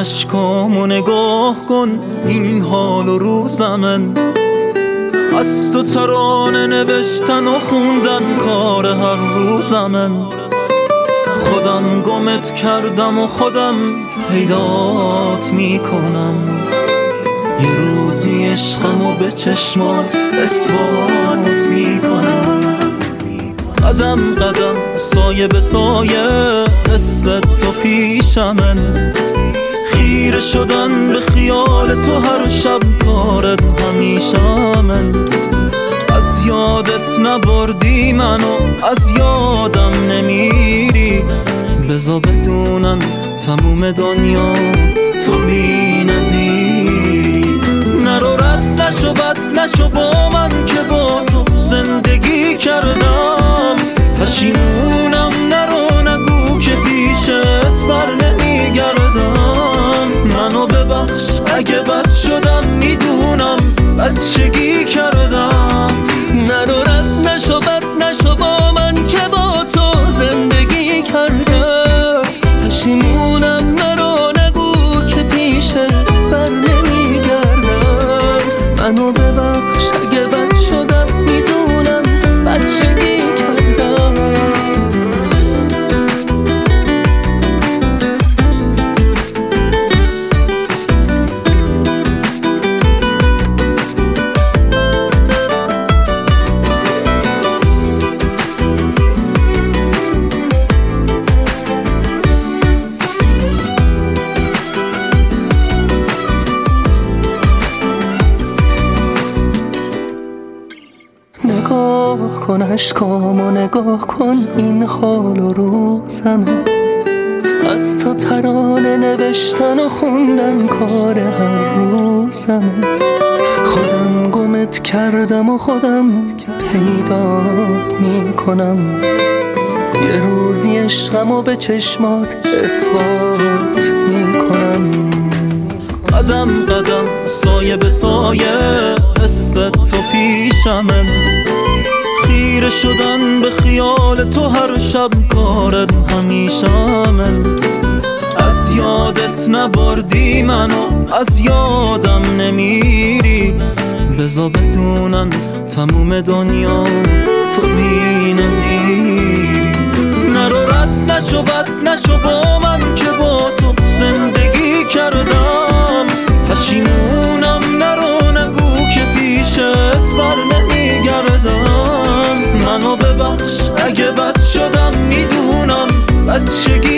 اشکامو نگاه کن، این حال و روز من. از تو ترانه نوشتن و خوندن کار هر روز من. خودم گمت کردم و خودم پیدات میکنم. یه روزی عشقمو به چشمات اثبات میکنم. قدم قدم سایه به سایه حس تو پیشمن. خیره شدن به خیال تو هر شب کارت همیشه من. از یادت نبردی منو، از یادم نمیری. بذار بدونم تموم دنیا تو بی نظیری. نرو رد نشو بد نشو با من که با تو زندگی کردم. پشیمونم نرو نگو که پیشت بر نمیگردم. منو ببخش اگه بد شدم، میدونم بچگی کردم. نرو رد نشو بد نشو با من که با تو زندگی کردم. پشیمونم نرو نگو که پیشت بر نمیگردم. منو ببخش اگه بد شدم، میدونم بچگی کردم. نگاه کن اشکامو نگاه کن، این حال و روزمه. از تو ترانه نوشتن و خوندن کار هر روزمه. خودم گمت کردم و خودم پیدات میکنم. یه روزی عشقمو به چشمات اثبات میکنم. قدم قدم سایه به سایه حس تو پیشمن. خیره شدن به خیال تو هر شب کارت همیشه من. از یادت نبردی منو، از یادم نمیری. بذار بدونم تموم دنیا تو بی نظیری. نرو رد نشو بد نشو با من که با تو زندگی کردم. پشیمونم نرو نگو که پیشت بر نمیگردم. منو ببخش اگه بد شدم، میدونم بچگی